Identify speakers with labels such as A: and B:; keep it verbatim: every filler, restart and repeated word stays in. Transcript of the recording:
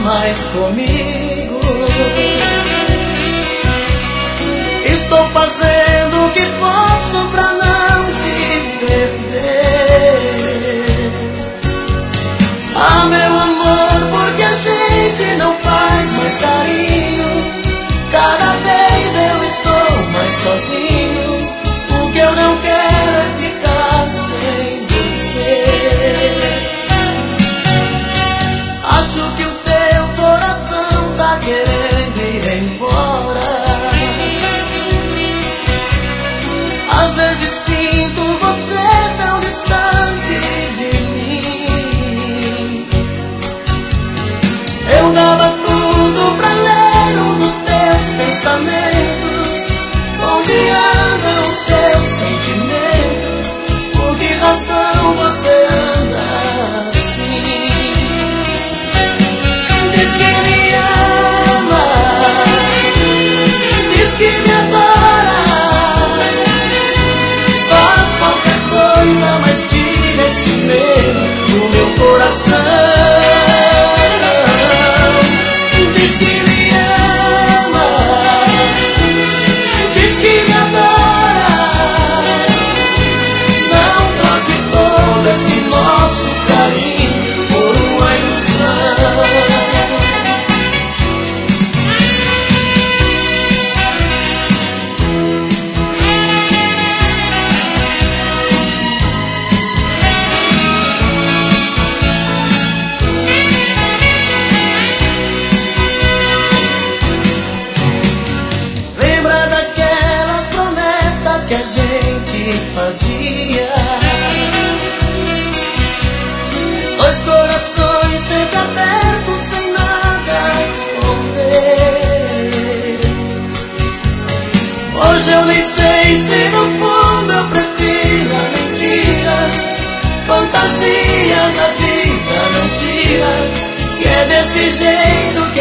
A: mais comigo. Estou fazendo o que posso pra não te perder. Ah, meu amor, porque a gente não faz mais carinho. Cada vez eu estou mais sozinho. O que eu não quero é ficar sem você. Acho que o teu coração tá querendo ir embora. Às vezes sinto você tão distante de mim. Eu dava tudo pra ler um dos teus pensamentos. Onde andam os teus sentimentos? Por que razão você anda assim? Diz que me ama, diz que me adora. Faz qualquer coisa, mas tira esse medo do meu coração. Diz que me ama, diz que me adora. Não troque todo esse nosso carinho por uma ilusão. Lembra daquelas promessas que a gente fazia? Dois corações sempre abertos, sem nada a esconder. Hoje eu nem sei se no fundo eu prefiro a mentira. Fantasias a vida não tira, que é desse jeito